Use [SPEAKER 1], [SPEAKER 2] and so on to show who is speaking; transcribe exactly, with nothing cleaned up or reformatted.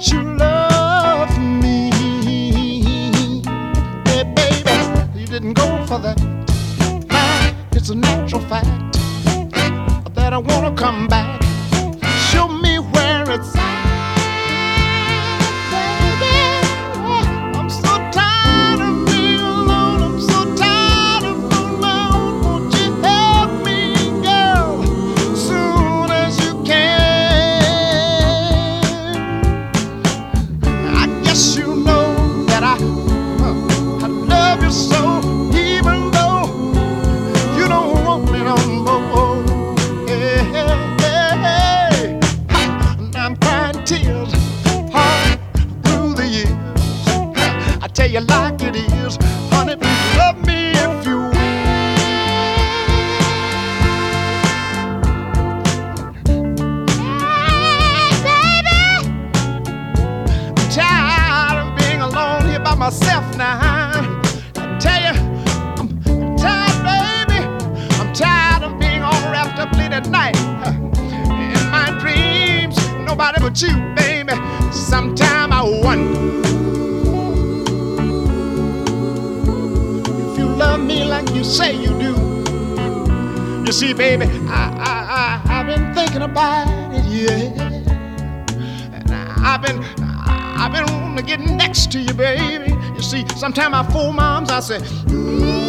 [SPEAKER 1] you love me. Hey, baby, you didn't go for that. It's a natural fact that I wanna come back. Show me where it's at. I'm so tired of being alone. I'm so tired of being alone. Won't you help me, girl, as soon as you can? I guess you know that I, I love you so, even though you don't want me no more. Hey, hey, hey. And I'm crying tears all through the years. I tell you like it is, honey, please love me if you will. Hey, baby, I'm tired of being alone here by myself now. I tell you, I'm tired, baby. I'm tired of being all wrapped up late at night in my dreams. Nobody but you, baby. Sometime I wonder if you love me like you say you do. You see, baby, I, I, I, I've been thinking about it, yeah. And I, I've been, I, I've been wanting to get next to you, baby. You see, sometimes I fool moms, I say,